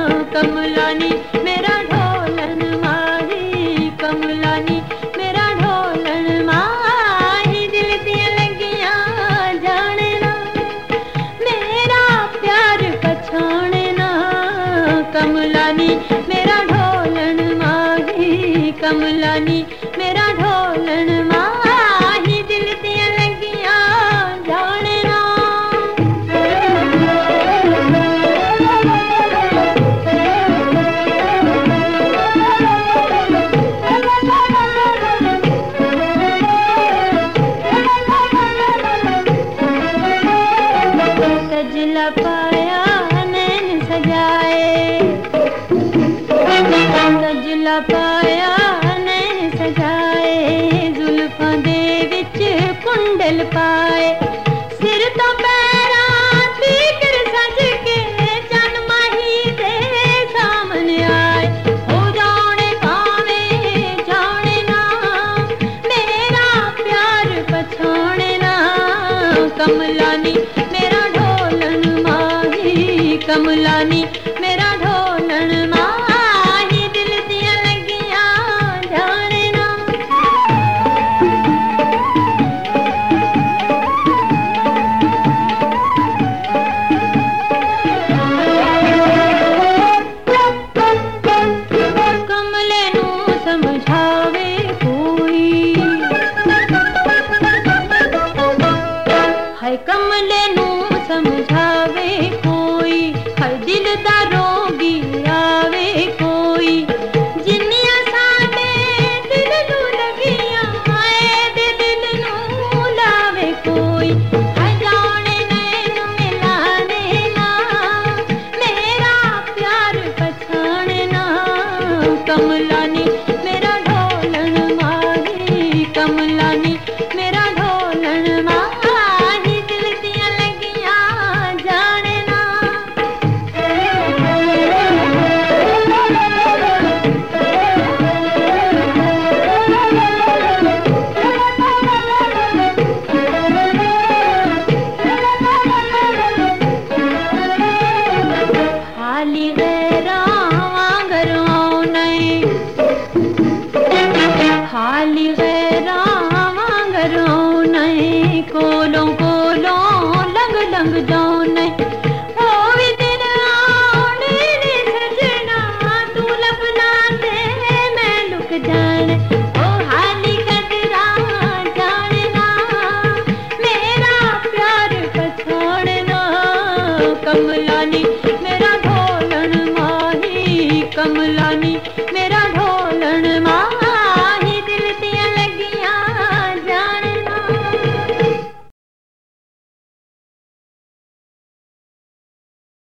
कमलानी मेरा ढोलन माही, कमलानी मेरा ढोलन माही। दिल दियां लगियां जाने ना, मेरा प्यार पछाने ना। कमलानी मेरा ढोलन माही, कमलानी मेरा ढोलन माही। दिल दियां लगियां जाने ना। सजला पाया नैन सजाए, सजला पाया नैन सजाए। जुल्फां दे विच कुंडल पाए, सिर तो पैरां तीकर सज के चन माही दे सामने आए। हो जाने भावें जाने ना, मेरा प्यार पछाने ना। कमलानी मेरा ढोलन माही, कमलानी मेरा ढोलन माही। दिल दियां लगियां जाने ना। कमले नूं समझावे कोई, हाय कमले नूं समझावे कोई। हाय दिल दा रोगी आवे कोई, जिन्नियां साडे दिल नूं लगियां हाय दे दिल नूं लावे कोई। हाय जाने नैन मिलाने ना, मेरा प्यार पछाने ना। कमलानी मेरा ढोलन माही, कमलानी मेरा ढोलन माही। दिल दियां लगियां जाने ना। हाली गैरां वांगर औने, हाली